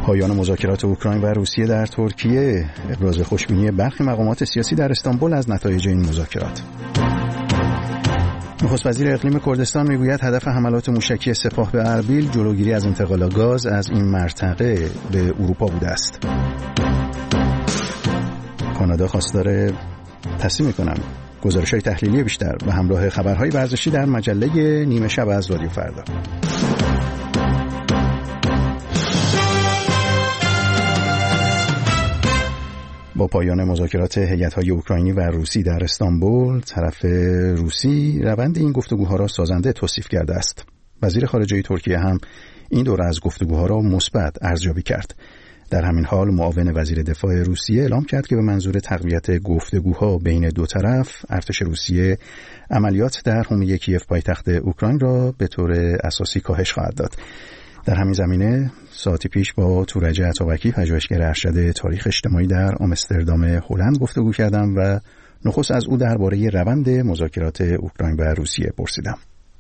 پایان مذاکرات اوکراین و روسیه در ترکیه، ابراز خوشبینی برخی مقامات سیاسی در استانبول از نتایج این مذاکرات. نخست وزیر اقلیم کردستان میگوید هدف حملات موشکی سپاه به اربیل جلوگیری از انتقال گاز از این منطقه به اروپا بوده است. کانادا خواستار تصمیم می‌کنم گزارش‌های تحلیلی بیشتر و همراه خبرهای ورزشی در مجله نیمه شب از رادیو فردا. با پایان مذاکرات هیئت‌های اوکراینی و روسی در استانبول، طرف روسی روند این گفتگوها را سازنده توصیف کرده است. وزیر خارجه ترکیه هم این دوره از گفتگوها را مثبت ارزیابی کرد. در همین حال معاون وزیر دفاع روسیه اعلام کرد که به منظور تقویت گفتگوها بین دو طرف، ارتش روسیه عملیات در حومه کیف پایتخت اوکراین را به طور اساسی کاهش خواهد داد. در همین زمینه ساعتی پیش با تورج عطابکی، پژوهشگر ارشد تاریخ اجتماعی در آمستردام هلند گفتگو کردم و نخست از او درباره روند مذاکرات اوکراین و روسیه پرسیدم.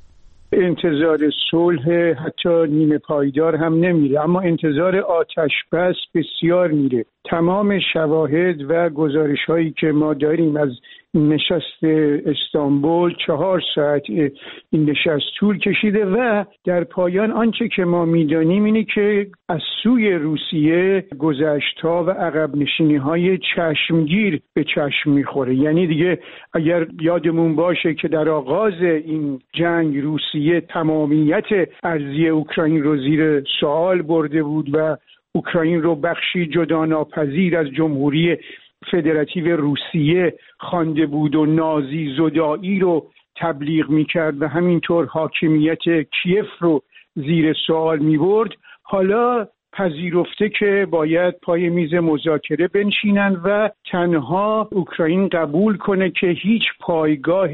انتظار صلح حتی نیمه پایدار هم نمیره، اما انتظار آتش بس بسیار میره. تمام شواهد و گزارش هایی که ما داریم از نشست استانبول 4 ساعت این نشست طول کشیده و در پایان آنچه که ما میدانیم اینه که از سوی روسیه گذشت‌ها و عقب نشینی‌های چشمگیر به چشم میخوره. یعنی دیگه اگر یادمون باشه که در آغاز این جنگ روسیه تمامیت ارضی اوکراین رو زیر سوال برده بود و اوکراین رو بخشی جدا ناپذیر از جمهوری فدراتیو روسیه خوانده بود و نازی زدایی رو تبلیغ میکرد و همینطور حاکمیت کیف رو زیر سوال میبرد، حالا پذیرفته که باید پای میز مذاکره بنشینن و تنها اوکراین قبول کنه که هیچ پایگاه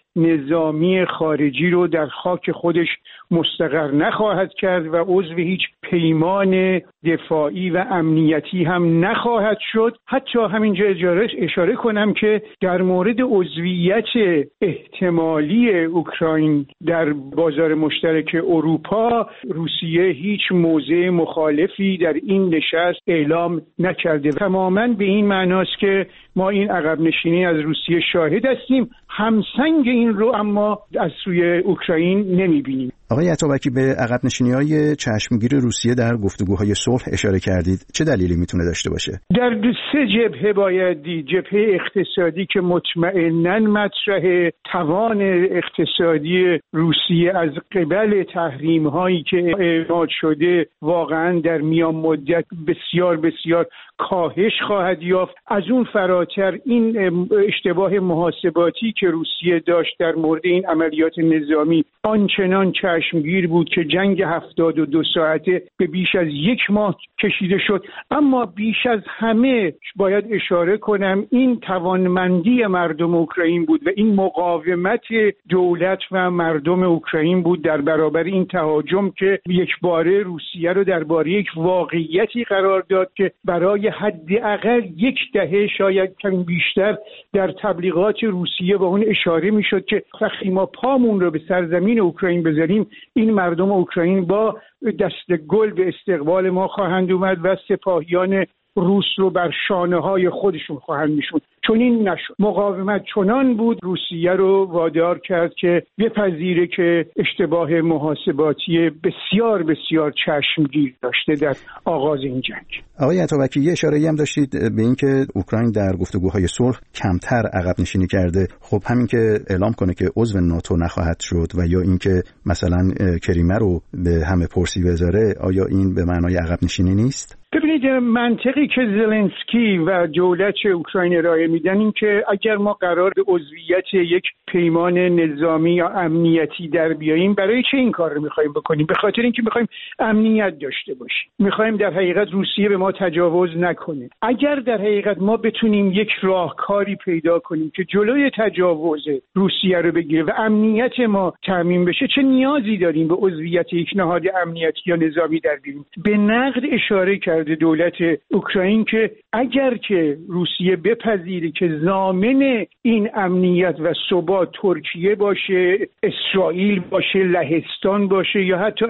نظامی خارجی رو در خاک خودش مستقر نخواهد کرد و عضو هیچ پیمان دفاعی و امنیتی هم نخواهد شد. حتی همینجا اشاره کنم که در مورد عضویت احتمالی اوکراین در بازار مشترک اروپا، روسیه هیچ موضع مخالفی در این نشست اعلام نکرده. تماماً به این معناست که ما این عقب نشینی از روسیه شاهد هستیم، همسنگ این رو اما از سوی اوکراین نمی‌بینیم. آقای عطابکی، به عقب نشینی‌های چشمگیر روسیه در گفتگوهای صلح اشاره کردید. چه دلیلی میتونه داشته باشه؟ در 3 جبهه باید دید. جبهه اقتصادی که مطمئناً مطرح، توان اقتصادی روسیه از قبل تحریم‌هایی که اعمال شده واقعاً در میان مدت بسیار بسیار کاهش خواهد یافت. از اون فراتر این اشتباه محاسباتی که روسیه داشت در مورد این عملیات نظامی آنچنان چشمگیر بود که جنگ 72 ساعته به بیش از 1 ماه کشیده شد. اما بیش از همه باید اشاره کنم این توانمندی مردم اوکراین بود و این مقاومت دولت و مردم اوکراین بود در برابر این تهاجم که یک باره روسیه رو درباره یک واقعیتی قرار داد که برای حداقل 10 دهه شاید کمی بیشتر در تبلیغات روسیه با اون اشاره میشد که وقتی ما پامون رو به سرزمین اوکراین بذاریم این مردم اوکراین با دست گل به استقبال ما خواهند اومد و سپاهیان روس رو بر شانه‌های خودشون خواهند نشوند. چون این نشد. مقاومت چنان بود روسیه رو وادار کرد که بپذیره که اشتباه محاسباتی بسیار بسیار چشمگیر داشته در آغاز این جنگ. آقای عطابکی، یه اشاره‌ای هم داشتید به این که اوکراین در گفتگوهای صلح کمتر عقب نشینی کرده. خب همین که اعلام کنه که عضو ناتو نخواهد شد و یا این که مثلا کریمه رو به همه پرسی بذاره، آیا این به معنای عقب نشینی نیست؟ ببینید، منطقی که زلنسکی و دولت اوکراین ارائه میدن این که اگر ما قرار به عضویت یک پیمان نظامی یا امنیتی در بیاییم، برای چه این کار رو میخوایم بکنیم؟ به خاطر اینکه میخوایم امنیت داشته باشیم، میخوایم در حقیقت روسیه به ما تجاوز نکنه. اگر در حقیقت ما بتونیم یک راهکاری پیدا کنیم که جلوی تجاوز روسیه رو بگیره و امنیت ما تامین بشه، چه نیازی داریم به عضویت یک نهاد امنیتی یا نظامی در بیاییم؟ به نقد اشاره کرد دولت اوکراین که اگر که روسیه بپذیره که ضامن این امنیت و ثبات ترکیه باشه، اسرائیل باشه، لهستان باشه یا حتی از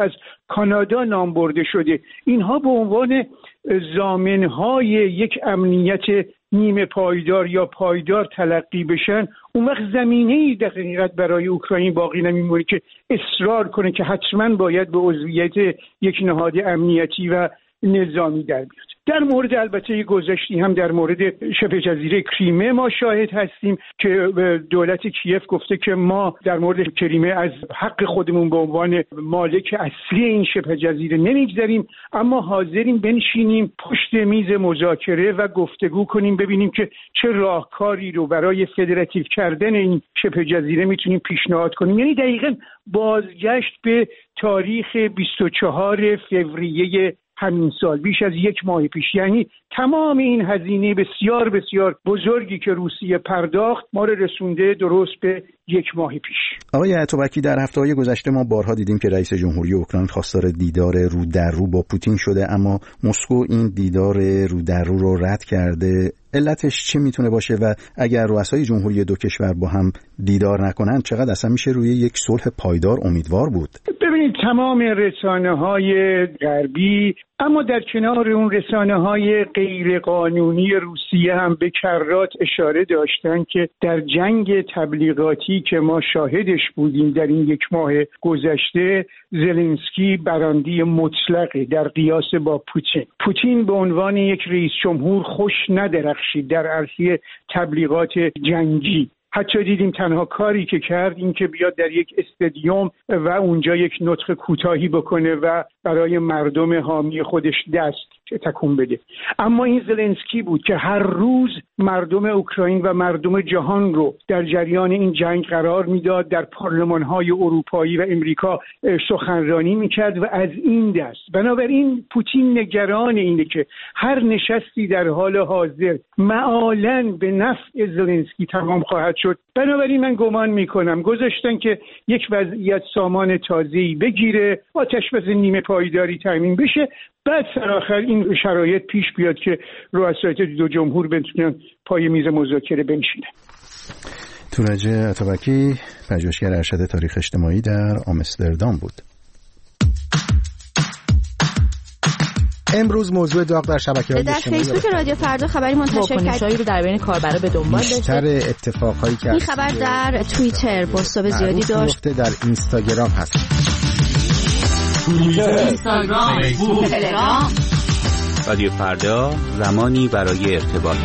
کانادا نام برده شده. اینها به عنوان ضامن‌های یک امنیت نیمه پایدار یا پایدار تلقی بشن، اون وقت زمینه‌ای در حقیقت برای اوکراین باقی نمیمونه که اصرار کنه که حتما باید به عضویت یک نهاد امنیتی و نظامی در بیاد. در مورد البته گذشتی هم در مورد شبه جزیره کریمه ما شاهد هستیم که دولت کیف گفته که ما در مورد کریمه از حق خودمون به عنوان مالک اصلی این شبه جزیره نمیگذریم، اما حاضریم بنشینیم پشت میز مذاکره و گفتگو کنیم ببینیم که چه راهکاری رو برای فدراتیو کردن این شبه جزیره میتونیم پیشنهاد کنیم. یعنی دقیقاً بازگشت به تاریخ 24 فوریه همین سال، بیش از یک ماه پیش. یعنی تمام این هزینه بسیار بسیار بزرگی که روسیه پرداخت ما رو رسونده درست به یک ماه پیش. آقای اتابکی، در هفته‌های گذشته ما بارها دیدیم که رئیس جمهوری اوکراین خواستار دیدار رو در رو با پوتین شده، اما مسکو این دیدار رو در رو رد کرده. علتش چه میتونه باشه و اگر رؤسای جمهوری دو کشور با هم دیدار نکنن چقدر اصلا میشه روی یک صلح پایدار امیدوار بود؟ ببینید تمام رسانه‌های غربی، اما در کنار اون رسانه‌های غیرقانونی روسیه هم به کرات اشاره داشتن که در جنگ تبلیغاتی که ما شاهدش بودیم در این یک ماه گذشته، زلنسکی برنده مطلقه در قیاس با پوتین. پوتین به عنوان یک رئیس جمهور خوش ندرخشید در عرصه تبلیغات جنگی. حتی دیدیم تنها کاری که کرد این که بیاد در یک استادیوم و اونجا یک نطق کوتاهی بکنه و برای مردم حامی خودش دست تکون بده. اما این زلنسکی بود که هر روز مردم اوکراین و مردم جهان رو در جریان این جنگ قرار میداد، در پارلمان‌های اروپایی و امریکا سخنرانی میکرد و از این دست. بنابراین پوتین نگران اینه که هر نشستی در حال حاضر معالاً به نفع زلنسکی تمام خواهد شد. بنابراین من گمان میکنم گذاشتن که یک وضعیت سامان تازه‌ای بگیره، آتش‌بس نیمه پایداری تامین بشه، بعد سرآخر این شرایط پیش بیاد که رؤسای دو جمهور بتونن پای میز مذاکره بنشینن. تورج اتابکی، پژوهشگر ارشد تاریخ اجتماعی در آمستردام بود. امروز موضوع داغ در شبکه‌های اجتماعی در فیسبوک رادیو فردا خبری منتشر کردیم رو در بین کاربرا به دنبال داشته. بیشتر اتفاقایی که این خبر در توییتر بازتاب زیادی داشت، در اینستاگرام هست. اینستاگرام، فیسبوک، تلگرام. رادیو فردا، زمانی برای ارتباط.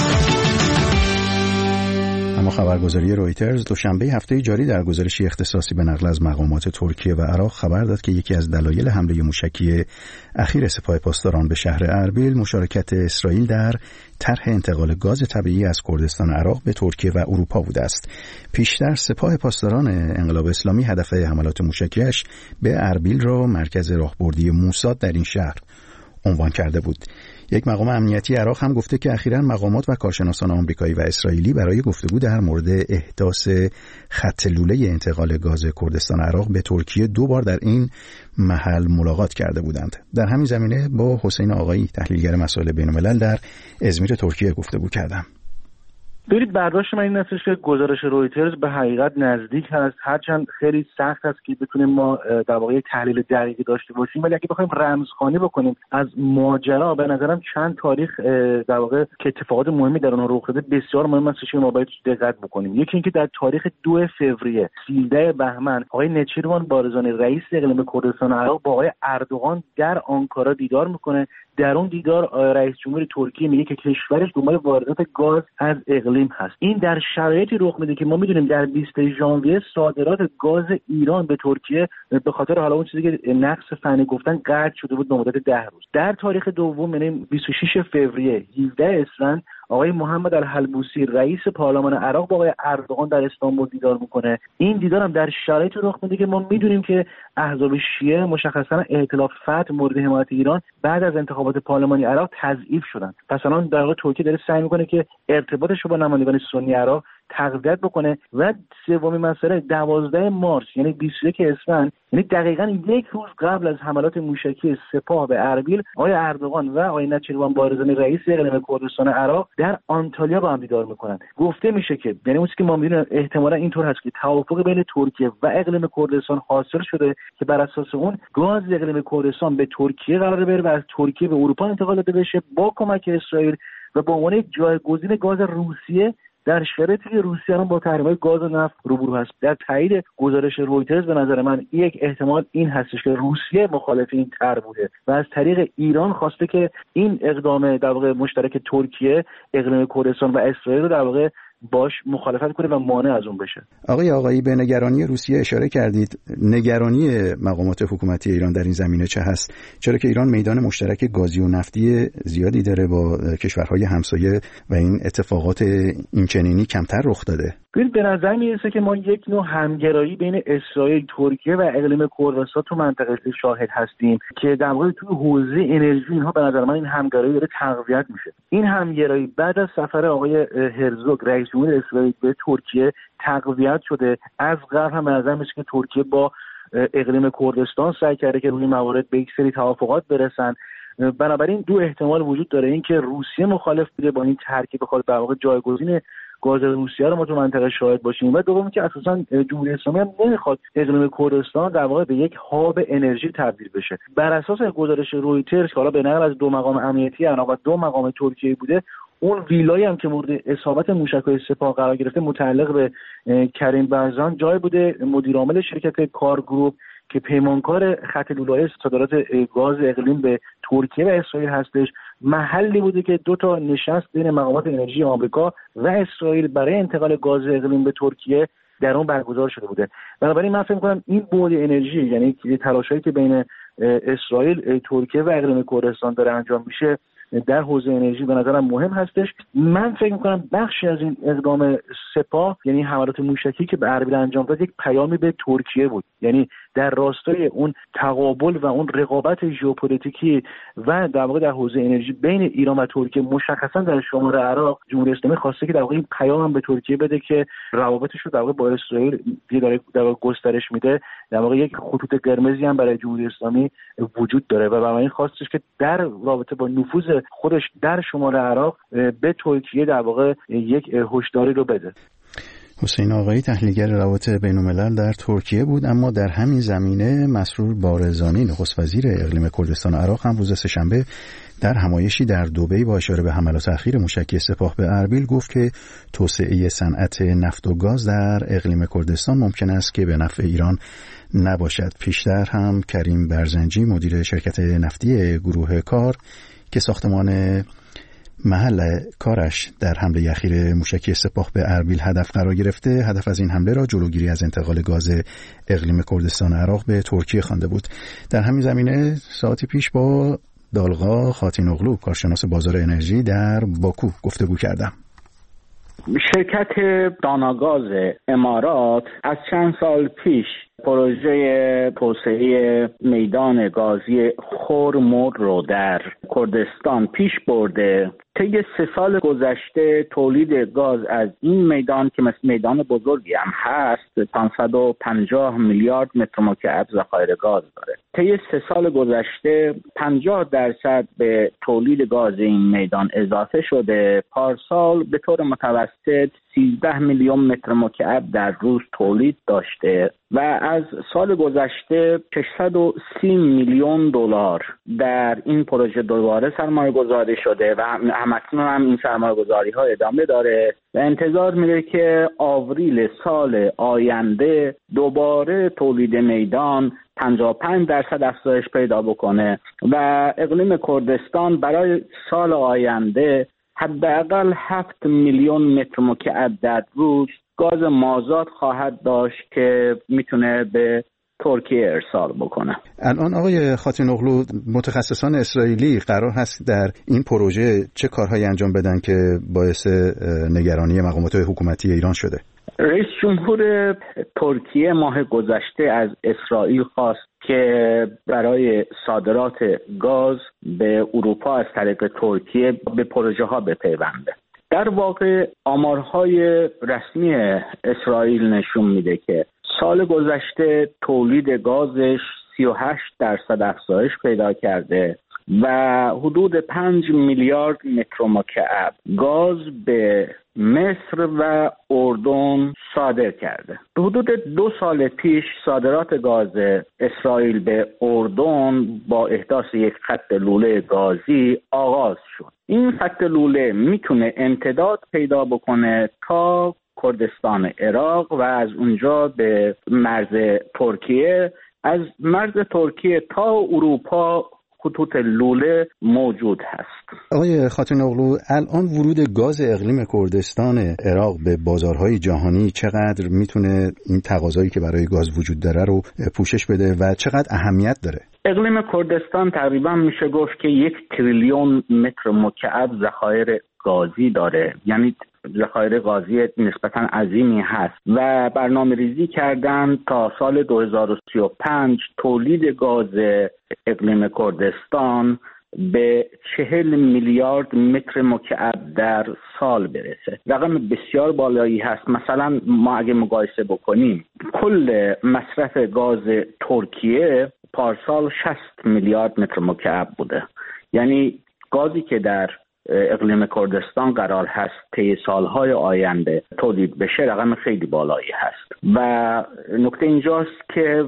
اما خبرگزاری رویترز دوشنبه هفته جاری در گزارشی اختصاصی به نقل از مقامات ترکیه و عراق خبر داد که یکی از دلایل حمله موشکی اخیر سپاه پاسداران به شهر اربیل مشارکت اسرائیل در طرح انتقال گاز طبیعی از کردستان عراق به ترکیه و اروپا بوده است. پیشتر سپاه پاسداران انقلاب اسلامی هدف حملات موشکیش به اربیل را مرکز راهبردی موساد در این شهر عنوان کرده بود. یک مقام امنیتی عراق هم گفته که اخیراً مقامات و کارشناسان آمریکایی و اسرائیلی برای گفتگو در مورد احداث خط لوله انتقال گاز کردستان عراق به ترکیه 2 بار در این محل ملاقات کرده بودند. در همین زمینه با حسین آقایی، تحلیلگر مسائل بین‌الملل در ازمیر ترکیه گفتگو کردم. برید برداشت من این هستش که گزارش رویترز به حقیقت نزدیک هست، هرچند خیلی سخت است که بتونیم ما در واقع تحلیل دقیقی داشته باشیم، ولی اگه بخوایم رمزخوانی بکنیم از ماجرا، به نظرم چند تاریخ در واقع که اتفاقات مهمی در اونها رخ داده بسیار مهم است که ما باید دقت بکنیم. یکی اینکه در تاریخ 2 فوریه 13 بهمن آقای نچیروان بارزانی رئیس اقلیم کردستان عراق با آقای اردوغان در آنکارا دیدار میکنه. در اون دیدار رئیس جمهور ترکیه میگه که کشورش دنبال واردات گاز از اقلیم هست. این در شرایطی رخ میده که ما میدونیم در 20 ژانویه صادرات گاز ایران به ترکیه به خاطر حالا اون چیزی که نقص فنی گفتن قطع شده بود به مدت 10 روز. در تاریخ دوم یعنی 26 فوریه 17 اسفند آقای محمد الحلبوسی رئیس پارلمان عراق با آقای اردوغان در استانبول دیدار میکنه. این دیدار هم در شرایطی رخ میده که ما میدونیم که احزاب شیعه مشخصا ائتلاف فتح مورد حمایت ایران بعد از انتخابات پارلمانی عراق تضعیف شدن. پس الان در واقع ترکیه داره سعی میکنه که ارتباطش رو با نمایندگان سنی عراق تقویت بکنه. و سومین مسئله 12 مارس یعنی 21 اسفند، یعنی دقیقاً یک روز قبل از حملات موشکی سپاه به اربیل، آقای اردوغان و آقای نچیروان بارزانی رئیس اقلیم کردستان عراق در آنتالیا با هم دیدار میکنن. گفته میشه که یعنی اون چیزی که ما میدونیم احتمالاً اینطور هست که توافق بین ترکیه و اقلیم کردستان حاصل شده که بر اساس اون گاز اقلیم کردستان به ترکیه قرار بره و از ترکیه به اروپا انتقال داده بشه با کمک اسرائیل و به عنوان جایگزین گاز روسیه در شرایطی که روسیه هم با تحریم‌های گاز و نفت روبرو هست. در تایید گزارش رویترز به نظر من یک احتمال این هستش که روسیه مخالف این طرح بوده و از طریق ایران خواسته که این اقدام در واقع مشترک ترکیه، اقلیم کردستان و اسرائیل رو در واقع باش مخالفت کنه و مانع از اون بشه. آقایی به نگرانی روسیه اشاره کردید. نگرانی مقامات حکومتی ایران در این زمینه چه هست؟ چرا که ایران میدان مشترک گازی و نفتی زیادی داره با کشورهای همسایه و این اتفاقات اینچنینی کمتر رخ داده. به نظر میرسه که ما یک نوع همگرایی بین اسرائیل، ترکیه و اقلیم کردستان تو منطقه شاهد هستیم که در واقع تو حوزه انرژی اینها به نظر من این همگرایی داره تقویت میشه. این همگرایی بعد از سفر آقای هرزوگ رئیس جمهور اسرائیل به ترکیه تقویت شده. از قبل هم به نظر میاد که ترکیه با اقلیم کردستان سعی کرده که روی موارد به یک سری توافقات برسن. بنابراین دو احتمال وجود داره، این که روسیه مخالف بوده با این ترکیب بخواد در واقع جایگزین گاز روسیه رو ما تو منطقه شاهد باشیم و دومی که اساسا جمهوری اسلامی هم نمیخواد اقلیم کردستان در واقع به یک هاب انرژی تبدیل بشه. بر اساس گزارش رویترز که حالا به نقل از 2 مقام امنیتی عراق و 2 مقام ترکیه بوده، اون ویلایی هم که مورد اصابت موشک‌های سپاه قرار گرفته متعلق به کریم برزان جای بوده مدیر عامل شرکت کار گروپ که پیمانکار خط لوله‌ای صادرات گاز اقلیم به ترکیه و اسرائیل هستش، محلی بوده که 2 تا نشست بین مقامات انرژی آمریکا و اسرائیل برای انتقال گاز اقلیم به ترکیه در اون برگزار شده بوده. بنابراین من فکر می‌کنم این بعد انرژی، یعنی تلاشایی که بین اسرائیل، ترکیه و اقلیم کردستان داره انجام میشه در حوزه انرژی به نظرم مهم هستش. من فکر می‌کنم بخشی از این اقدام سپاه، یعنی حملات موشکی که به اربیل انجام داد، یک پیامی به ترکیه بود، یعنی در راستای اون تقابل و اون رقابت ژئوپلیتیکی و در واقع در حوزه انرژی بین ایران و ترکیه مشخصا در شمال عراق جمهوری اسلامی خواسته که در واقع این پیام هم به ترکیه بده که روابطش رو در واقع با اسرائیل داره در واقع گسترش میده. در واقع یک خطوط قرمزی هم برای جمهوری اسلامی وجود داره و بنابراین خواستش که در رابطه با نفوذ خودش در شمال عراق به ترکیه در واقع یک هشداری رو بده. حسین آقایی تحلیلگر روابط بین‌الملل در ترکیه بود. اما در همین زمینه مسرور بارزانی نخست وزیر اقلیم کردستان عراق هم روز سه‌شنبه در همایشی در دبی با اشاره به حملات اخیر موشکی سپاه به اربیل گفت که توسعه صنعت نفت و گاز در اقلیم کردستان ممکن است که به نفع ایران نباشد. پیشتر هم کریم برزنجی مدیر شرکت نفتی گروه کار که ساختمان محل کارش در حمله اخیر موشکی سپاه به اربیل هدف قرار گرفته، هدف از این حمله را جلوگیری از انتقال گاز اقلیم کردستان عراق به ترکیه خوانده بود. در همین زمینه ساعتی پیش با دالغا خاتینوغلو کارشناس بازار انرژی در باکو گفتگو کردم. شرکت داناگاز امارات از چند سال پیش پروژه توسعه میدان گازی خرم‌مرغ رو در کردستان پیش برده. طی 3 سال گذشته تولید گاز از این میدان که مثل میدان بزرگی هم هست 550 میلیارد متر مکعب ذخایر گاز داره. طی 3 سال گذشته 50% به تولید گاز این میدان اضافه شده. پارسال به طور متوسط 13 میلیون متر مکعب در روز تولید داشته و از سال گذشته 630 میلیون دلار در این پروژه دوباره سرمایه گذاری شده و همکنون هم این سرمایه گذاری ها ادامه داره و انتظار میره که آوریل سال آینده دوباره تولید میدان 55% افزایش پیدا بکنه و اقلیم کردستان برای سال آینده حداقل 7 میلیون متر مکعب در روز گاز مازاد خواهد داشت که میتونه به ترکیه ارسال بکنه. الان آقای خاتینوغلو، متخصصان اسرائیلی قرار هست در این پروژه چه کارهایی انجام بدن که باعث نگرانی مقامات حکومتی ایران شده؟ رئیس جمهور ترکیه ماه گذشته از اسرائیل خواست که برای صادرات گاز به اروپا از طریق ترکیه به پروژه ها بپیونده. در واقع آمارهای رسمی اسرائیل نشون میده که سال گذشته تولید گازش 38% افزایش پیدا کرده و حدود 5 میلیارد متر مکعب گاز به مصر و اردن صادر کرده. حدود 2 سال پیش صادرات گاز اسرائیل به اردن با احداث یک خط لوله گازی آغاز شد. این خط لوله میتونه امتداد پیدا بکنه تا کردستان عراق و از اونجا به مرز ترکیه، از مرز ترکیه تا اروپا خطوط لوله موجود هست. آقای خاتون اغلو، الان ورود گاز اقلیم کردستان عراق به بازارهای جهانی چقدر میتونه این تقاضایی که برای گاز وجود داره رو پوشش بده و چقدر اهمیت داره؟ اقلیم کردستان تقریبا میشه گفت که 1 تریلیون متر مکعب ذخایر گازی داره، یعنی ذخایر گازی نسبتا عظیمی هست و برنامه ریزی کردن تا سال 2035 تولید گاز اقلیم کردستان به 40 میلیارد متر مکعب در سال برسه. رقم بسیار بالایی هست. مثلا ما اگه مقایسه بکنیم کل مصرف گاز ترکیه پارسال 60 میلیارد متر مکعب بوده، یعنی گازی که در اقلیم کردستان قرار هست طی سالهای آینده تولید بشه رقم خیلی بالایی هست و نکته اینجاست که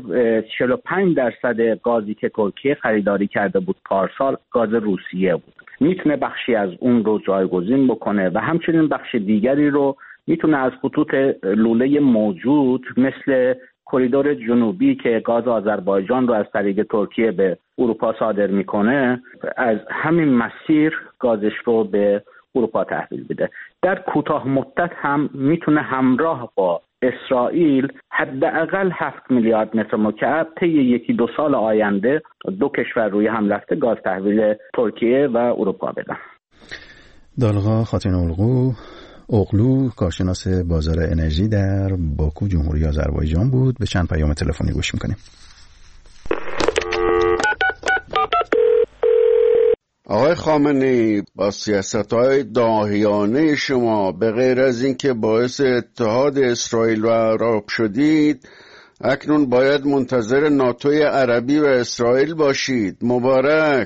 45% گازی که ترکیه خریداری کرده بود پارسال گاز روسیه بود. میتونه بخشی از اون رو جایگزین بکنه و همچنین بخش دیگری رو میتونه از خطوط لوله موجود مثل کریدور جنوبی که گاز آذربایجان رو از طریق ترکیه به اروپا صادر میکنه از همین مسیر گازش رو به اروپا تحویل بده. در کوتاه مدت هم میتونه همراه با اسرائیل حداقل 7 میلیارد متر مکعب طی 1-2 سال آینده 2 کشور روی هم رفته گاز تحویل ترکیه و اروپا بدن. دالغا خاتون اغلو کارشناس بازار انرژی در باکو جمهوری آذربایجان بود. به چند پیام تلفنی گوش میکنیم. آقای خامنه‌ای، با سیاست‌های داهیانه شما به غیر از این که باعث اتحاد اسرائیل و عراق شدید، اکنون باید منتظر ناتوی عربی و اسرائیل باشید. مبارک.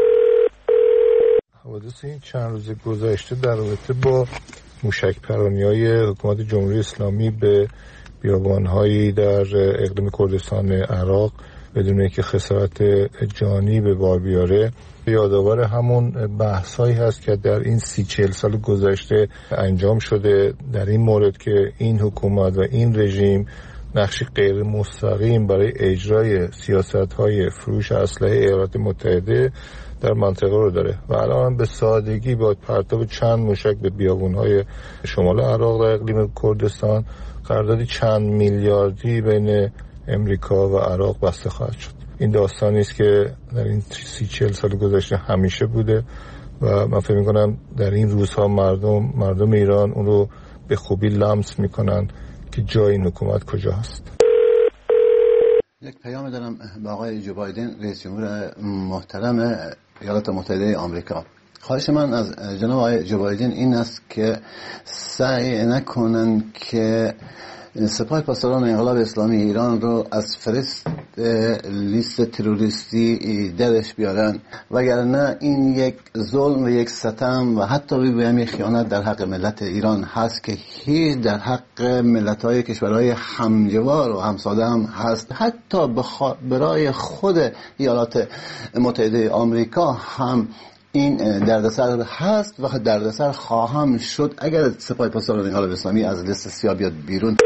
حوادث این چند روز گذشته در رابطه با موشک پرانی‌های حکومت جمهوری اسلامی به بیابان‌هایی در اقلیم کردستان عراق بدون اینکه خسارت جانی به بار بیاره یادآور همون بحثایی هست که در این 30-40 سال گذشته انجام شده در این مورد که این حکومت و این رژیم نقشی غیر مستقیم برای اجرای سیاست‌های فروش اسلحه ایالات متحده در منطقه رو داره و الان به سادگی با پرتاب چند موشک به بیابون‌های شمال عراق در اقلیم کردستان قراردادی چند میلیاردی بین امریکا و عراق بسته خواهد شد. این داستانی است که در این 30-40 سال گذشته همیشه بوده و من فکر می‌کنم در این روزها مردم ایران اون رو به خوبی لمس می‌کنن که جای این حکومت کجا هست. یک پیام دارم به آقای جو بایدن رئیس جمهور محترم ایالات متحده آمریکا. خواهش من از جناب آقای جو بایدن این است که سعی نکنن که سپاه پاسداران انقلاب اسلامی ایران رو از فهرست لیست تروریستی درش بیارن، وگرنه این یک ظلم و یک ستم و حتی بگویم یک خیانت در حق ملت ایران هست که هیچ در حق ملت‌های کشورهای همجوار و همساده هم هست. حتی برای خود ایالات متحده آمریکا هم این دردسر هست و دردسر خواهم شد اگر سپاه پاسداران انقلاب اسلامی از لیست سیاه بیاد بیرون.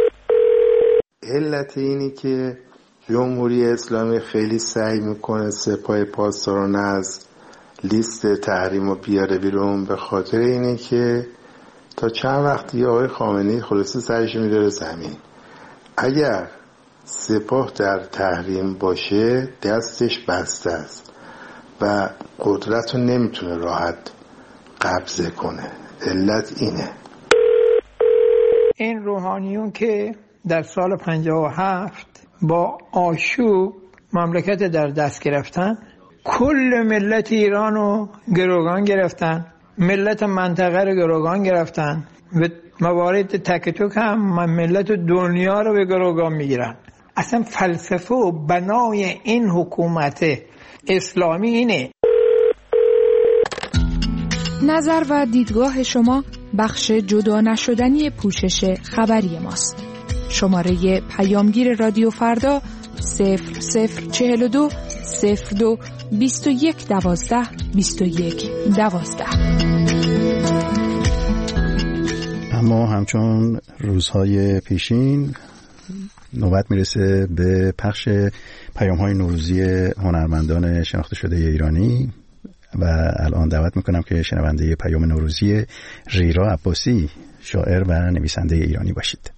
علت اینی که جمهوری اسلامی خیلی سعی میکنه سپاه پاسداران از لیست تحریم رو بیاره بیرون به خاطر اینه که تا چند وقتی آقای خامنه‌ای خلاصه سرش میداره زمین. اگر سپاه در تحریم باشه دستش بسته است و قدرت رو نمیتونه راحت قبضه کنه. علت اینه. این روحانیون که در سال 57 با آشوب مملکت در دست گرفتن، کل ملت ایران رو گروگان گرفتن ملت منطقه رو گروگان گرفتن و موارد تک تک هم ملت دنیا رو به گروگان میگیرن. اصلا فلسفه و بنای این حکومت اسلامی اینه. نظر و دیدگاه شما بخش جدا نشدنی پوشش خبری ماست. شماره پیامگیر رادیو فردا 0042 02 21 12 21 12. اما همچون روزهای پیشین نوبت میرسه به پخش پیام‌های نوروزی هنرمندان شناخته شده ایرانی و الان دعوت میکنم که شنونده پیام نوروزی ریرا عباسی، شاعر و نویسنده ایرانی باشید.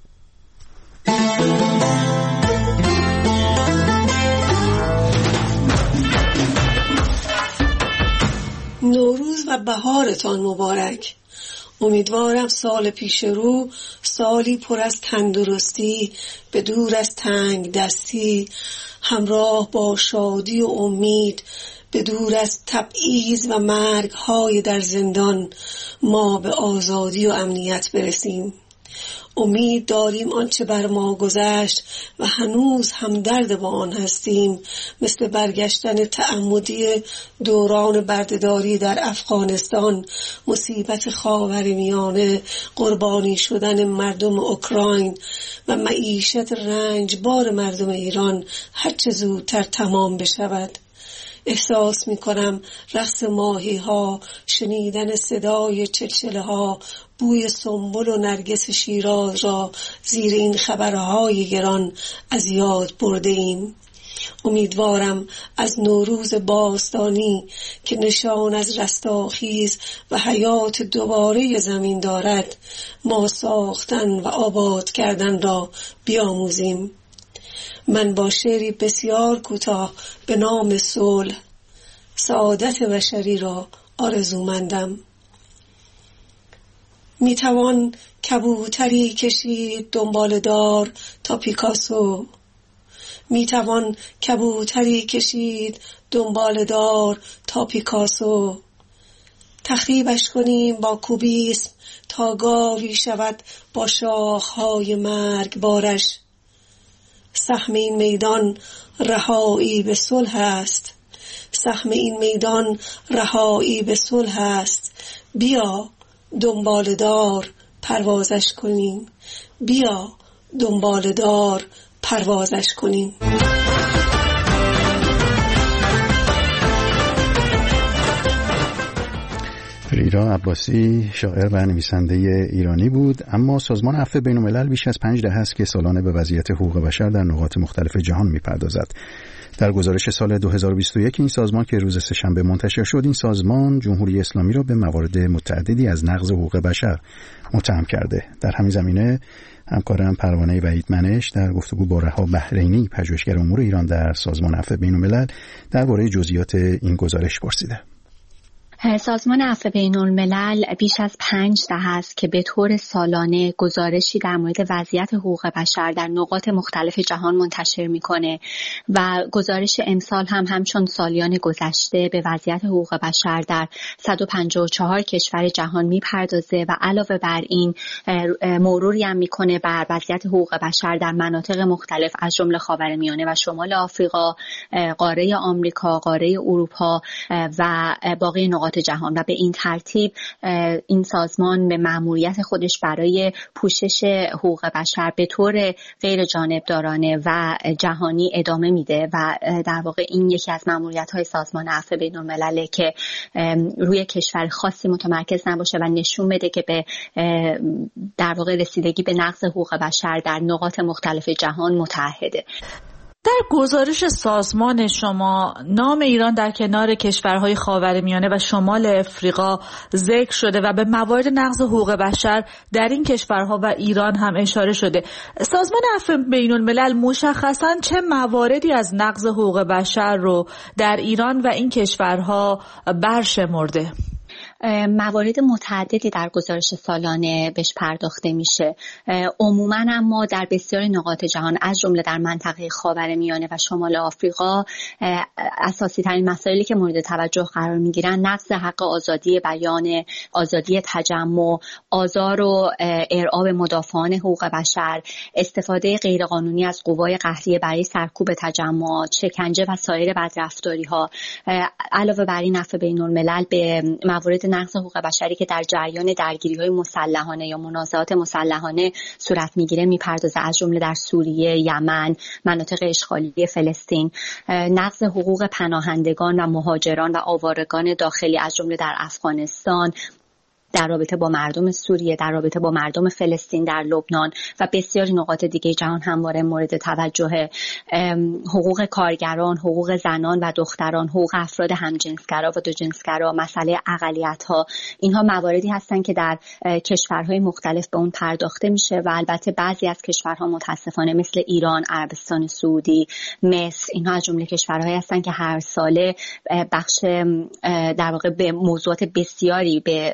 نوروز و بهارتان مبارک. امیدوارم سال پیش رو سالی پر از تندرستی، به دور از تنگ دستی، همراه با شادی و امید، به دور از تبعیض و مرگ‌های در زندان، ما به آزادی و امنیت برسیم. امید داریم آنچه بر ما گذشت و هنوز همدرد با آن هستیم، مثل برگشتن تعمدی دوران بردهداری در افغانستان، مصیبت خاورمیانه، قربانی شدن مردم اوکراین و معیشت رنجبار مردم ایران هرچه زودتر تمام بشود. احساس می کنم رقص ماهی ها، شنیدن صدای چلچله ها، بوی سنبل و نرگس شیراز را زیر این خبرهای گران از یاد برده ایم. امیدوارم از نوروز باستانی که نشان از رستاخیز و حیات دوباره زمین دارد، ما ساختن و آباد کردن را بیاموزیم. من با شعری بسیار کوتاه به نام صلح، سعادت بشری را آرزومندم. میتوان کبوتری کشید دنبال دار تا پیکاسو، میتوان کبوتری کشید دنبال دار تا پیکاسو، تخریبش کنیم با کوبیسم تا گاوی شود با شاخهای مرگ بارش. سهم این میدان رهایی به صلح است، سهم این میدان رهایی به صلح است. بیا دنبال دار پروازش کنیم، بیا دنبال دار پروازش کنیم. ریرا عباسی شاعر و نویسنده ایرانی بود. اما سازمان عفو بین‌الملل بیش از 5 دهه است که سالانه به وضعیت حقوق بشر در نقاط مختلف جهان می‌پردازد. در گزارش سال 2021 این سازمان که روز سه‌شنبه منتشر شد، این سازمان جمهوری اسلامی را به موارد متعددی از نقض حقوق بشر متهم کرده. در همین زمینه همکارم پروانه وحید منش در گفتگو با رها بحرینی، پژوهشگر امور ایران در سازمان عفو بین‌الملل، درباره جزئیات این گزارش پرسیده. سازمان عفو بین‌الملل بیش از 5 دهه است که به طور سالانه گزارشی در مورد وضعیت حقوق بشر در نقاط مختلف جهان منتشر میکنه و گزارش امسال هم همچون سالیان گذشته به وضعیت حقوق بشر در 154 کشور جهان میپردازه و علاوه بر این مروری هم میکنه بر وضعیت حقوق بشر در مناطق مختلف از جمله خاورمیانه و شمال آفریقا، قاره آمریکا، قاره اروپا و باقی نقاط جهان. و به این ترتیب این سازمان به مأموریت خودش برای پوشش حقوق بشر به طور غیر جانبدارانه و جهانی ادامه میده و در واقع این یکی از مأموریت‌های سازمان عفو بین‌الملل که روی کشور خاصی متمرکز نباشه و نشون بده که به در واقع رسیدگی به نقض حقوق بشر در نقاط مختلف جهان متعهده. در گزارش سازمان شما نام ایران در کنار کشورهای خاورمیانه و شمال افریقا ذکر شده و به موارد نقض حقوق بشر در این کشورها و ایران هم اشاره شده. سازمان عفو بین‌الملل مشخصاً چه مواردی از نقض حقوق بشر رو در ایران و این کشورها برشمرده؟ موارد متعددی در گزارش سالانه بهش پرداخته میشه. عموما اما در بسیاری نقاط جهان از جمله در منطقه خاورمیانه و شمال آفریقا اساسی ترین مسائلی که مورد توجه قرار میگیرن نقض حق آزادی بیان، آزادی تجمع، آزار و ارعاب مدافعان حقوق بشر، استفاده غیرقانونی از قوای قهریه برای سرکوب تجمعات، شکنجه و سایر بدرفتاری‌ها. علاوه بر این عفو بین‌الملل به موارد نقض حقوق بشری که در جریان درگیری‌های مسلحانه یا منازعات مسلحانه صورت می‌گیره می‌پردازه، از جمله در سوریه، یمن، مناطق اشغالی فلسطین، نقض حقوق پناهندگان و مهاجران و آوارگان داخلی از جمله در افغانستان، در رابطه با مردم سوریه، در رابطه با مردم فلسطین در لبنان و بسیاری نقاط دیگه جهان همواره مورد توجه. حقوق کارگران، حقوق زنان و دختران، حقوق افراد همجنسگرا و دوجنسگرا، مسئله اقلیت‌ها، اینها مواردی هستند که در کشورهای مختلف به اون پرداخته میشه و البته بعضی از کشورها متاسفانه مثل ایران، عربستان سعودی، مصر، اینها از جمله کشورهایی هستند که هر ساله بخش در واقع به موضوعات بسیاری به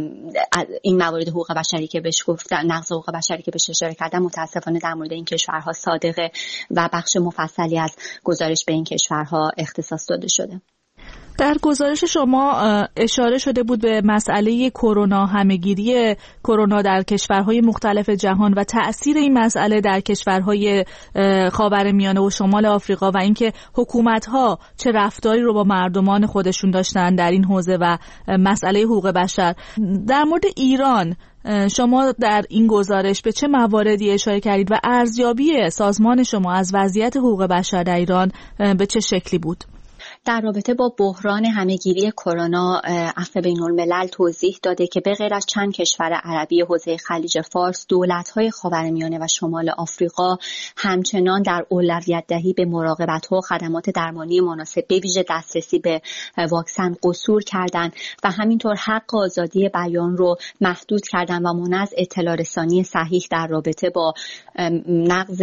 این موارد حقوق بشری که بهش گفتن، نقض حقوق بشری که بهش اشاره کردن، متاسفانه در مورد این کشورها صادقه و بخش مفصلی از گزارش به این کشورها اختصاص داده شده. در گزارش شما اشاره شده بود به مسئله کرونا، همه‌گیری کرونا در کشورهای مختلف جهان و تأثیر این مسئله در کشورهای خاورمیانه و شمال آفریقا و اینکه حکومت‌ها چه رفتاری رو با مردمان خودشون داشتن در این حوزه و مسئله حقوق بشر. در مورد ایران شما در این گزارش به چه مواردی اشاره کردید و ارزیابی سازمان شما از وضعیت حقوق بشر در ایران به چه شکلی بود؟ در رابطه با بحران همه‌گیری کرونا، عفو بین‌الملل توضیح داده که به غیر از چند کشور عربی حوزه خلیج فارس، دولت‌های خاورمیانه و شمال آفریقا همچنان در اولویت دهی به مراقبت‌ها و خدمات درمانی مناسب به ویژه دسترسی به واکسن قصور کردند و همینطور حق آزادی بیان رو محدود کردند و منع از اطلاع رسانی صحیح در رابطه با نقض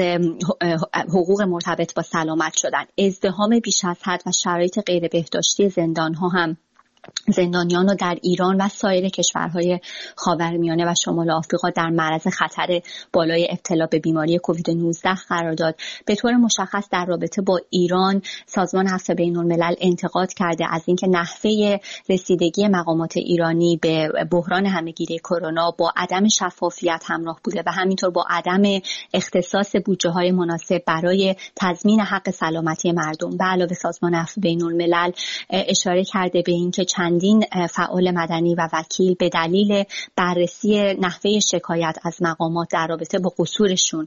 حقوق مرتبط با سلامت شدند. ازدحام بیش از حد و شرایط غیر بهداشتی زندان‌ها هم زندانیان رو در ایران و سایر کشورهای خاورمیانه و شمال آفریقا در معرض خطر بالای ابتلا به بیماری کووید 19 قرار داد. به طور مشخص در رابطه با ایران سازمان عفو بین‌الملل انتقاد کرده از اینکه نحوه رسیدگی مقامات ایرانی به بحران همه‌گیری کرونا با عدم شفافیت همراه بوده و همینطور با عدم اختصاص بودجه‌های مناسب برای تضمین حق سلامتی مردم. به علاوه سازمان عفو بین‌الملل اشاره کرده به اینکه چندین فعال مدنی و وکیل به دلیل بررسی نحوه شکایت از مقامات در رابطه با قصورشون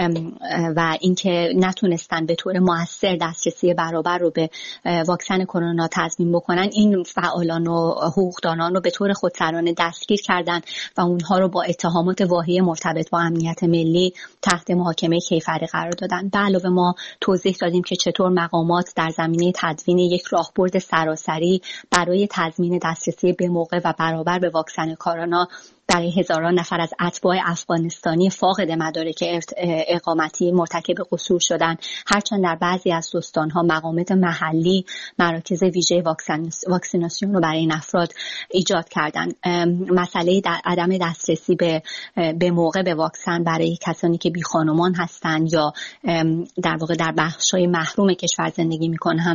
و اینکه نتونستن به طور مؤثر دسترسی برابر رو به واکسن کرونا تضمین بکنن، این فعالان و حقوقدانان رو به طور خودسرانه دستگیر کردن و اونها رو با اتهامات واهی مرتبط با امنیت ملی تحت محاکمه کیفری قرار دادن. به علاوه ما توضیح دادیم که چطور مقامات در زمینه تدوین یک راهبرد سراسری برای تضمین دسترسی به موقع و برابر به واکسن کرونا برای هزاران نفر از اتباع افغانستانی فاقد مدارک اقامتی مرتکب قصور شدن، هرچند در بعضی از استان‌ها مقامات محلی مراکز ویژه واکسیناسیون رو برای این افراد ایجاد کردند. مسئله در عدم دسترسی به موقع به واکسن برای کسانی که بی خانمان هستند یا در واقع در بخش‌های محروم کشور زندگی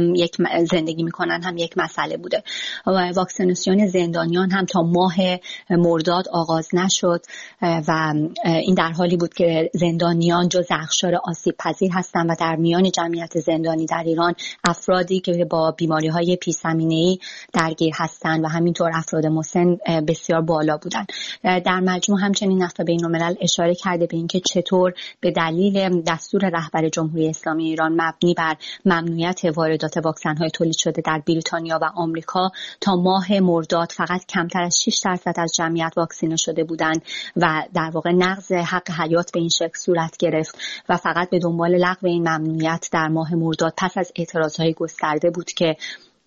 میکنن هم یک مسئله بوده. واکسیناسیون زندانیان هم تا ماه مرداد آغاز نشد و این در حالی بود که زندانیان جز اقشار آسیب پذیر هستند و در میان جمعیت زندانی در ایران افرادی که با بیماری‌های پیش‌زمینه‌ای درگیر هستند و همینطور افراد مسن بسیار بالا بودند. در مجموع همچنین عفو بین‌الملل اشاره کرده به اینکه چطور به دلیل دستور رهبر جمهوری اسلامی ایران مبنی بر ممنوعیت واردات واکسن‌های تولید شده در بریتانیا و آمریکا تا ماه مرداد فقط کمتر از 6% از جمعیت واکسینه شده بودند و در واقع نقض حق حیات به این شکل صورت گرفت و فقط به دنبال لغو این ممنوعیت در ماه مرداد پس از اعتراضهای گسترده بود که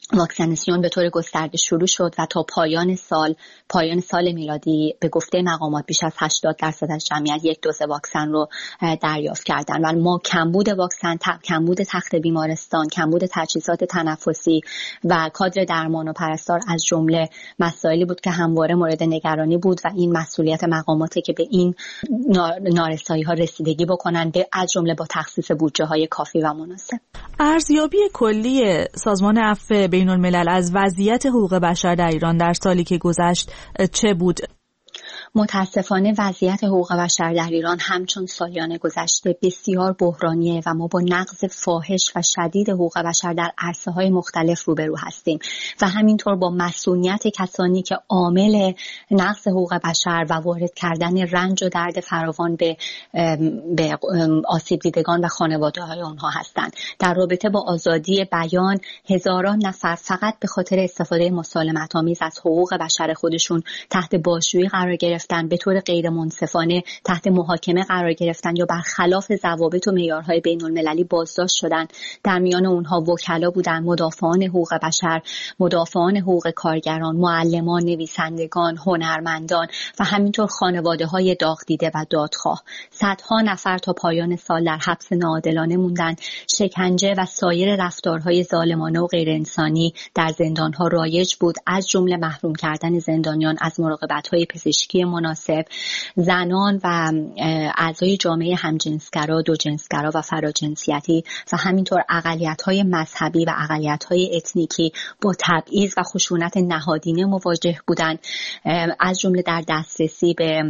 واکسیناسیون به طور گسترده شروع شد و تا پایان سال میلادی به گفته مقامات بیش از 80% از جمعیت یک دوز واکسن رو دریافت کردن و ما کمبود واکسن، کمبود تخت بیمارستان، کمبود تجهیزات تنفسی و کادر درمان و پرستار از جمله مسائلی بود که همواره مورد نگرانی بود و این مسئولیت مقاماته که به این نارسایی‌ها رسیدگی بکنن، از جمله با تخصیص بودجه‌های کافی و مناسب. ارزیابی کلی سازمان عفو بین‌الملل از وضعیت حقوق بشر در ایران در سالی که گذشت چه بود؟ متاسفانه وضعیت حقوق بشر در ایران همچون سالیان گذشته بسیار بحرانیه و ما با نقض فاحش و شدید حقوق بشر در عرصه‌های مختلف روبرو هستیم و همینطور با مسئولیت کسانی که عامل نقض حقوق بشر و وارد کردن رنج و درد فراوان به آسیب دیدگان و خانواده‌های اونها هستند. در رابطه با آزادی بیان هزاران نفر فقط به خاطر استفاده مسالمت‌آمیز از حقوق بشر خودشون تحت بازجویی قرار گرفتن، به طور غیر منصفانه تحت محاکمه قرار گرفتن یا برخلاف ضوابط و معیارهای بین‌المللی بازداشت شدن. در میان اونها وکلا بودن، مدافعان حقوق بشر، مدافعان حقوق کارگران، معلمان، نویسندگان، هنرمندان و همینطور خانواده‌های داغ دیده و دادخواه. صدها نفر تا پایان سال در حبس ناعادلانه موندن. شکنجه و سایر رفتارهای ظالمانه و غیر انسانی در زندان‌ها رایج بود، از جمله محروم کردن زندانیان از مراقبت‌های پزشکی مناسب. زنان و اعضای جامعه همجنسگرا، دوجنسگرا و فراجنسیتی و همینطور اقلیت‌های مذهبی و اقلیت‌های اتنیکی با تبعیض و خشونت نهادینه مواجه بودند، از جمله در دسترسی به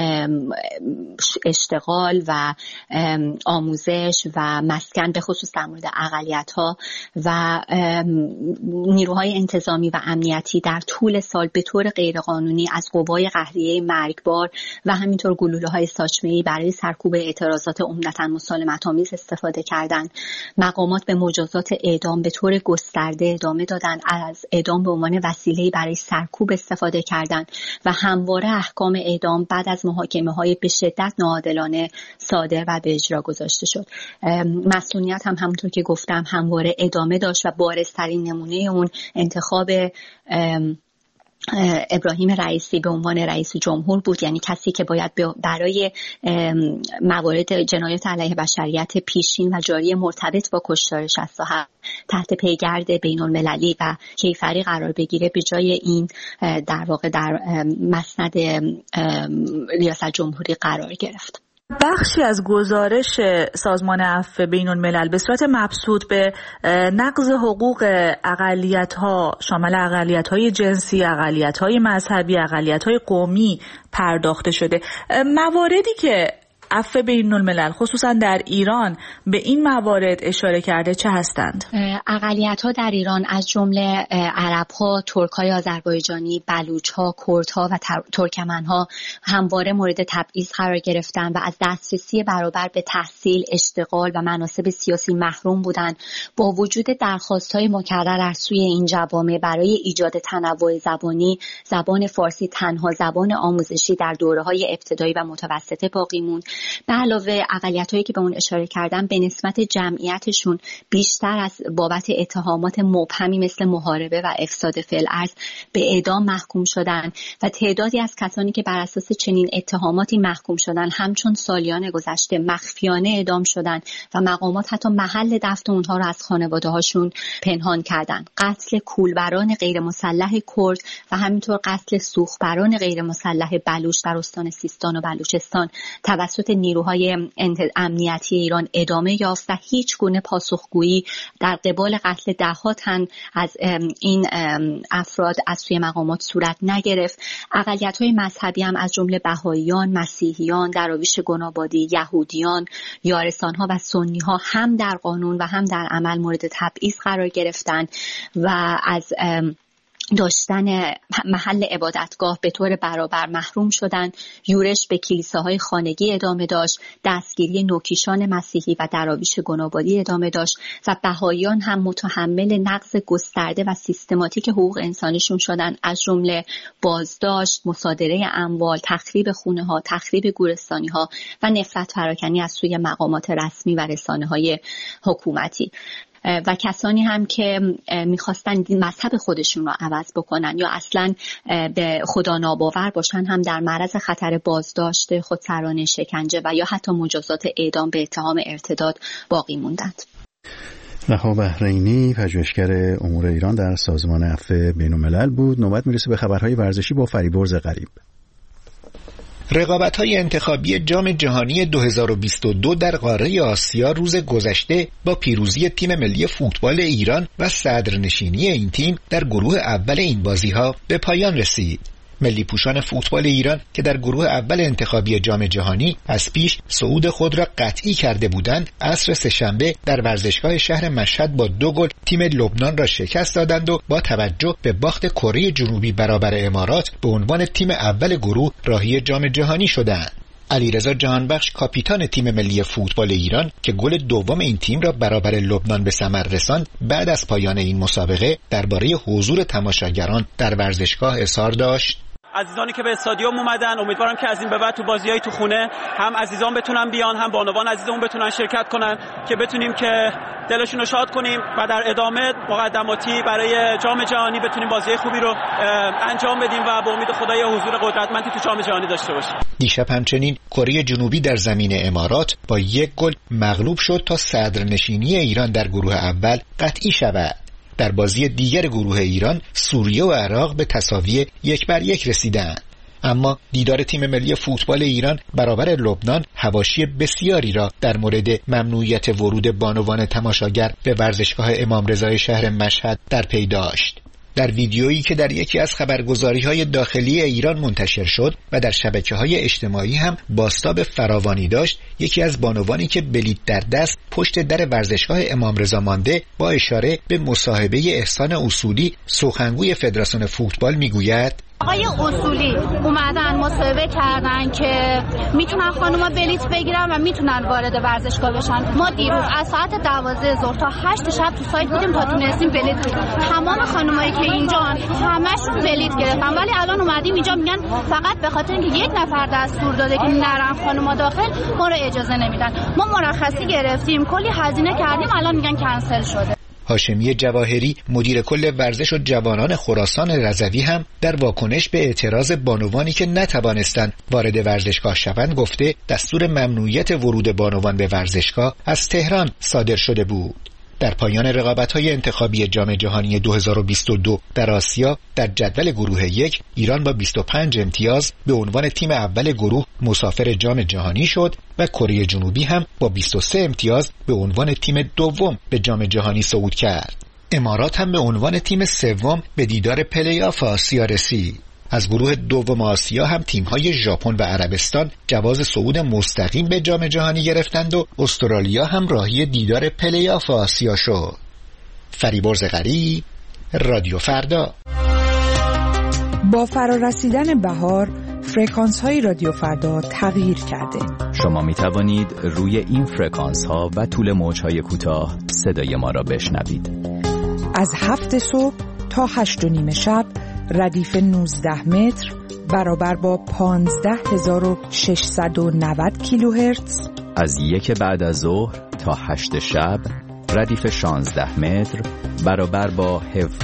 اشتغال و آموزش و مسکن، به خصوص در مورد اقلیت‌ها و نیروهای انتظامی و امنیتی در طول سال به طور غیرقانونی از قوای قهریه مرگبار و همینطور گلوله‌های ساچمه‌ای برای سرکوب اعتراضات عمدتاً مسالمت‌آمیز استفاده کردند. مقامات به مجازات اعدام به طور گسترده ادامه دادند، از اعدام به عنوان وسیله‌ای برای سرکوب استفاده کردند و همواره احکام اعدام بعد از محاکمه‌های به شدت ناعادلانه صادر و به اجرا گذاشته شد. مسئولیت هم همونطور که گفتم همواره ادامه داشت و بارزترین نمونه اون انتخاب ابراهیم رئیسی به عنوان رئیس جمهور بود، یعنی کسی که باید برای موارد جنایات علیه بشریت پیشین و جاری مرتبط با کشتار 67 تحت پیگرد بین‌المللی و کیفری قرار بگیره، به جای این در واقع در مسند ریاست جمهوری قرار گرفت. بخشی از گزارش سازمان عفو بین‌الملل به صورت مبسوط به نقض حقوق اقلیت‌ها شامل اقلیت‌های جنسی، اقلیت‌های مذهبی، اقلیت‌های قومی پرداخته شده. مواردی که عفو بین‌الملل خصوصا در ایران به این موارد اشاره کرده چه هستند؟ اقلیت‌ها در ایران از جمله عرب‌ها، ترک‌های آذربایجانی، بلوچ‌ها، کردها و ترکمن‌ها همواره مورد تبعیض قرار گرفتند و از دسترسی برابر به تحصیل، اشتغال و مناصب سیاسی محروم بودند. با وجود درخواست‌های مکرر از سوی این جوامع برای ایجاد تنوع زبانی، زبان فارسی تنها زبان آموزشی در دوره‌های ابتدایی و متوسطه باقی موند. به علاوه اقلیت‌هایی که به اون اشاره کردم به نسبت جمعیتشون بیشتر از بابت اتهامات مبهمی مثل محاربه و افساد فی‌الارض به اعدام محکوم شدن و تعدادی از کسانی که بر اساس چنین اتهاماتی محکوم شدن همچون سالیان گذشته مخفیانه اعدام شدن و مقامات حتی محل دفن اونها رو از خانواده‌هاشون پنهان کردن. قتل کولبران غیر مسلح کرد و همینطور قتل سوخبران غیر مسلح بلوچ در استان سیستان و بلوچستان توسط نیروهای امنیتی ایران ادامه یافت و هیچ گونه پاسخگویی در قبال قتل ده‌ها تن از این افراد از سوی مقامات صورت نگرفت. اقلیت‌های مذهبی هم از جمله بهائیان، مسیحیان، دراویش گنابادی، یهودیان، یارسان‌ها و سنی‌ها هم در قانون و هم در عمل مورد تبعیض قرار گرفتند و از داشتن محل عبادتگاه به طور برابر محروم شدند. یورش به کلیساهای خانگی ادامه داشت، دستگیری نوکیشان مسیحی و دراویش گنابادی ادامه داشت و بهائیان هم متحمل نقض گسترده و سیستماتیک حقوق انسانیشون شدند، از جمله بازداشت، مصادره اموال، تخریب خونه‌ها، تخریب گورستانی‌ها و نفرت پراکنی از سوی مقامات رسمی و رسانه‌های حکومتی. و کسانی هم که میخواستن مذهب خودشون رو عوض بکنن یا اصلا به خدا ناباور باشن هم در معرض خطر بازداشت، خودسرانه، شکنجه و یا حتی مجازات اعدام به اتهام ارتداد باقی موندند. رها بحرینی، پژوهشگر امور ایران در سازمان عفو بین‌الملل بود. نوبت میرسه به خبرهای ورزشی با فریبرز غریب. رقابت‌های انتخابی جام جهانی 2022 در قاره آسیا روز گذشته با پیروزی تیم ملی فوتبال ایران و صدرنشینی این تیم در گروه اول این بازی‌ها به پایان رسید. ملی پوشان فوتبال ایران که در گروه اول انتخابی جام جهانی از پیش صعود خود را قطعی کرده بودند، عصر سه‌شنبه در ورزشگاه شهر مشهد با 2 گل تیم لبنان را شکست دادند و با توجه به باخت کره جنوبی برابر امارات به عنوان تیم اول گروه راهی جام جهانی شدند. علیرضا جهانبخش کاپیتان تیم ملی فوتبال ایران که گل دوم این تیم را برابر لبنان به ثمر رساند، بعد از پایان این مسابقه درباره حضور تماشاگران در ورزشگاه اظهار داشت: عزیزانی که به استادیوم اومدن، امیدوارم که از این به بعد تو بازیای تو خونه هم عزیزان بتونن بیان، هم بانوان عزیزمون بتونن شرکت کنن که بتونیم که دلشون رو شاد کنیم و در ادامه مقدماتی برای جام جهانی بتونیم بازی خوبی رو انجام بدیم و به امید خدای حضور قدرتمندی تو جام جهانی داشته باشیم. دیشب همچنین کره جنوبی در زمین امارات با 1 گل مغلوب شد تا صدرنشینی ایران در گروه اول قطعی شود. در بازی دیگر گروه ایران، سوریه و عراق به تساوی 1-1 رسیدند. اما دیدار تیم ملی فوتبال ایران برابر لبنان حواشی بسیاری را در مورد ممنوعیت ورود بانوان تماشاگر به ورزشگاه امام رضای شهر مشهد در پی داشت. در ویدیویی که در یکی از خبرگزاری‌های داخلی ایران منتشر شد و در شبکه‌های اجتماعی هم بازتاب فراوانی داشت، یکی از بانوانی که بلیط در دست پشت در ورزشگاه امام رضا مانده با اشاره به مصاحبه احسان اصولی سخنگوی فدراسیون فوتبال میگوید: آقای اصولی اومدن مصاحبه کردن که میتونن خانوما بلیط بگیرن و میتونن وارد ورزشگاه بشن. ما دیروز از ساعت 12 ظهر تا 8 شب تو سایت بودیم تا تونستیم بلیط بگیریم. تمام خانومایی که اینجا همشون بلیط گرفتن، ولی الان اومدیم اینجا میگن فقط به خاطر اینکه 1 نفر دستور داده که نرن خانوما داخل ما رو اجازه نمیدن. ما مرخصی گرفتیم، کلی هزینه کردیم، الان میگن کنسل شده. هاشمی جواهری مدیر کل ورزش و جوانان خراسان رضوی هم در واکنش به اعتراض بانوانی که نتوانستند وارد ورزشگاه شوند گفته دستور ممنوعیت ورود بانوان به ورزشگاه از تهران صادر شده بود. در پایان رقابت‌های انتخابی جام جهانی 2022 در آسیا در جدول گروه 1 ایران با 25 امتیاز به عنوان تیم اول گروه مسافر جام جهانی شد و کره جنوبی هم با 23 امتیاز به عنوان تیم دوم به جام جهانی صعود کرد. امارات هم به عنوان تیم سوم به دیدار پلی آف آسیا رسید. از گروه دوم آسیا هم تیم‌های ژاپن و عربستان جواز صعود مستقیم به جام جهانی گرفتند و استرالیا هم راهی دیدار پلی آف آسیا شد. فریبرز غریب، رادیو فردا. با فرارسیدن بهار، فرکانس‌های رادیو فردا تغییر کرده. شما می توانید روی این فرکانس‌ها و طول موج‌های کوتاه صدای ما را بشنوید. از 7 صبح تا 8:30 شب ردیف 19 متر برابر با 15690 کیلوهرتز. از 1 بعد از ظهر تا 8 شب ردیف 16 متر برابر با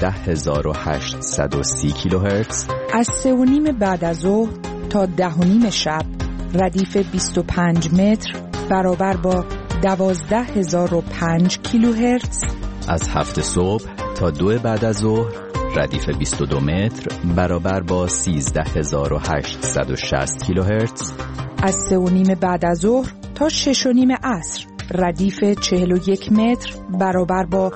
17830 کیلوهرتز. از 3:30 بعد از ظهر تا 10:30 شب ردیف 25 متر برابر با 12005 کیلوهرتز. از 7 صبح تا 2 بعد از ظهر ردیف 22 متر برابر با 13860 کیلوهرتز. از 3:30 بعد از ظهر تا 6:30 عصر ردیف 41 متر برابر با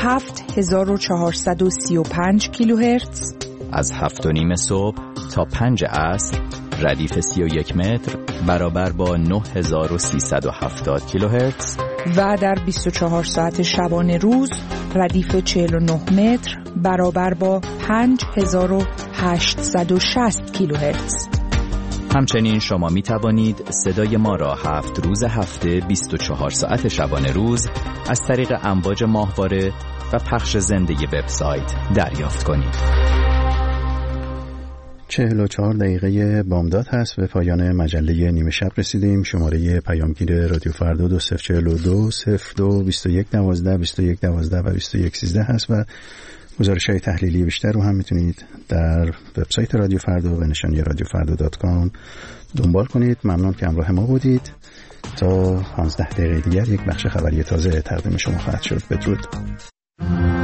7435 کیلوهرتز. از 7:30 صبح تا 5 عصر ردیف 31 متر برابر با 9370 کیلوهرتز. و در 24 ساعت شبانه روز ردیف 49 متر برابر با 5860 کیلوهرتز. همچنین شما می توانید صدای ما را 7 روز هفته 24 ساعت شبانه روز از طریق امواج ماهواره و پخش زنده وبسایت دریافت کنید. 44 دقیقه بامداد هست. به پایان مجله نیمه شب رسیدیم. شماره پیامگیر رادیو فردا 2042 02 21 12 21 12 و 21 13 هست و گزارش‌های تحلیلی بیشتر رو هم میتونید در وبسایت رادیو فردا و نشانی radiofrda.com دنبال کنید. ممنون که همراه ما بودید. تا 15 دقیقه دیگر یک بخش خبری تازه تقدیم شما خواهد شد. بدرود.